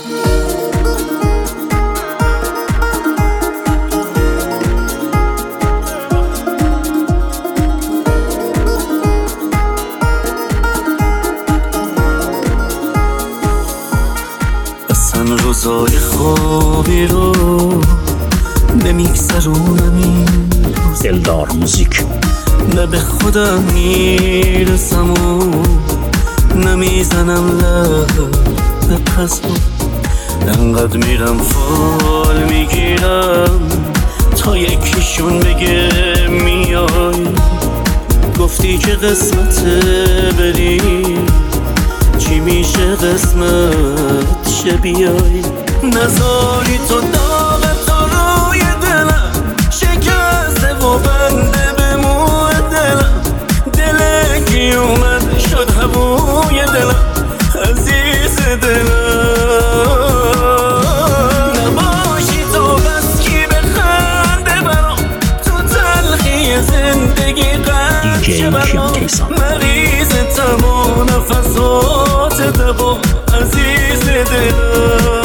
اصلا روزای خوابی رو نمیگذرونم این روز. دلدار موزیک. نه به خودم میرسم و نمیزنم لب به پس انقدر میرم فال میگیرم تا یکیشون بگه میای. گفتی که قسمت بری چی میشه قسمت شه بیای. نذاری تو داغ تو روی دلم شکسته و بنده به موی دلم. دل کی اومد شد هوای دلم عزیز دلم. نباشی تو بس کی بخنده برام تو تلخی زندگی قرشه برام. مریض تمام نفسات دبا عزیز دلم.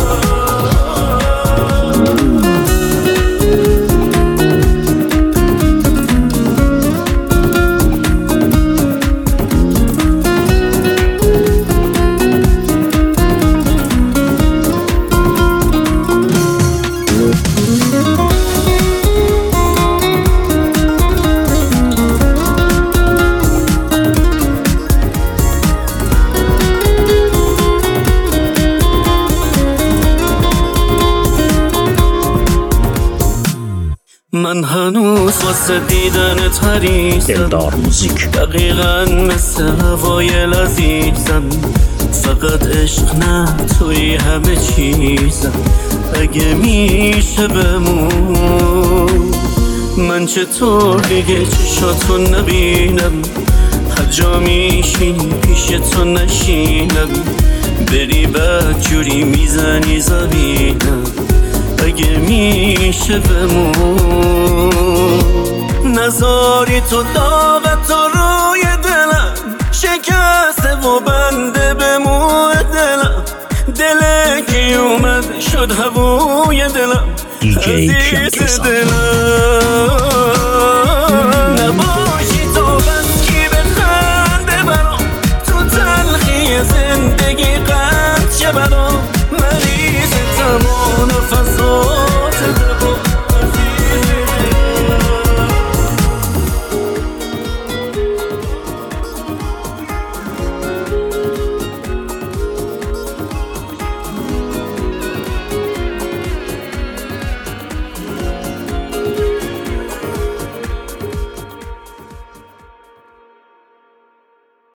من هنوز واسه دیدنت حریصم. دلدار موزیک. دقیقاً مثل هوای لذیذم. فقط عشق نه توی همه چیزم. اگه میشه بمون من چطور دیگه چشاتو نبینم. هر جا میشینی پیش تو نشینم. بری بدجوری میزنی زمینم. اگه میشه بمون نذاری تو داغ تو روی دلم شکسته و بنده به موی دلم. دل کی اومد شد هوای دلم عزیز دلم.